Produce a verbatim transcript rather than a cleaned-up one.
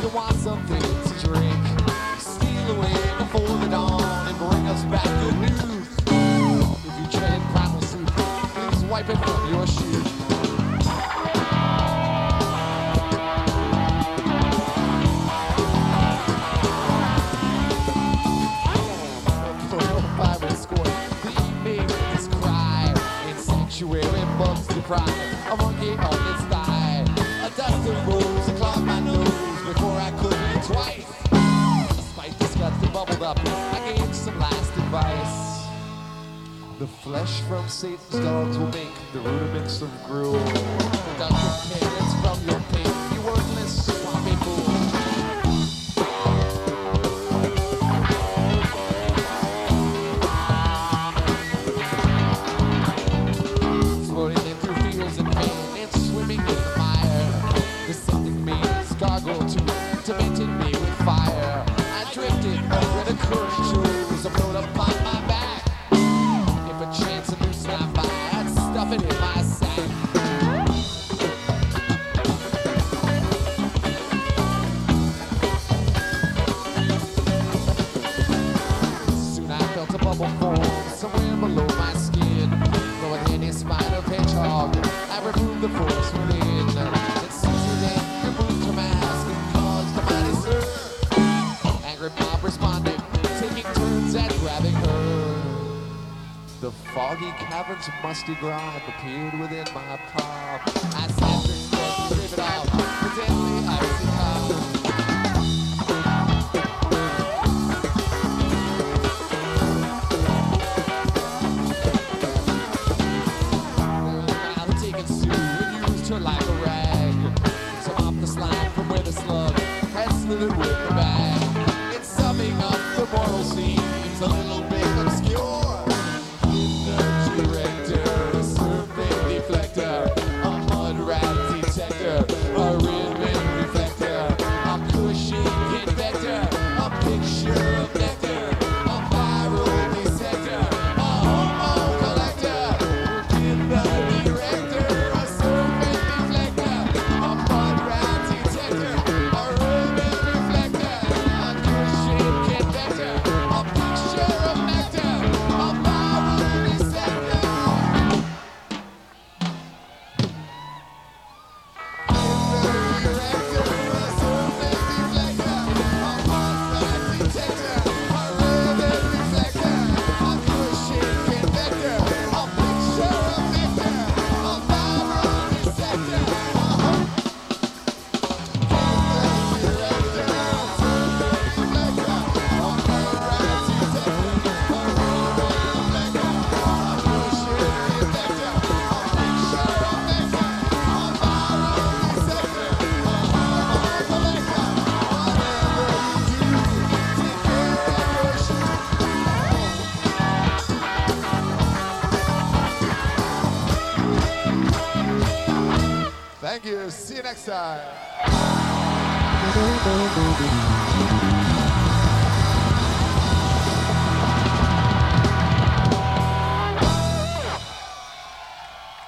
you want something to drink, steal away before the dawn and bring us back good news. If you tread primal soup, please wipe it from your shoes. Bugs deprived, a monkey on its thigh, a dust of rose clogged my nose before I could eat twice. Despite disgust and bubbled up, I gave some last advice. The flesh from Satan's dogs will make the rudiments of gruel. Deduct your carrots from your pig, you worthless swampy fool. Tormented me with fire. I drifted over the current jewels, I float upon my back. If a chance of loose not by, I'd stuff it in my sack. Soon I felt a bubble form somewhere below my skin. Though an any spine of hedgehog, I removed the force within. And Susie then removed her mask. Angry mob responded, taking turns at grabbing her. The foggy cavern's musty grime appeared within my palm. I sat there, strip it off, the deadly icy calm. I've taken Sue and used her like a rag to mop the slime from where the slug had slithered with the bag. Summing up the moral scenes a little bit obscure. The director, a serpent deflector, a mud rat detector, a ribbon reflector, a cushy convector, a picture of nectar, a viral dissector, a homo collector. Give the director a serpent deflector, a mud rat detector, a ribbon reflector, a cushy convector, a picture of nectar, a viral dissector. Thank you. See you next time.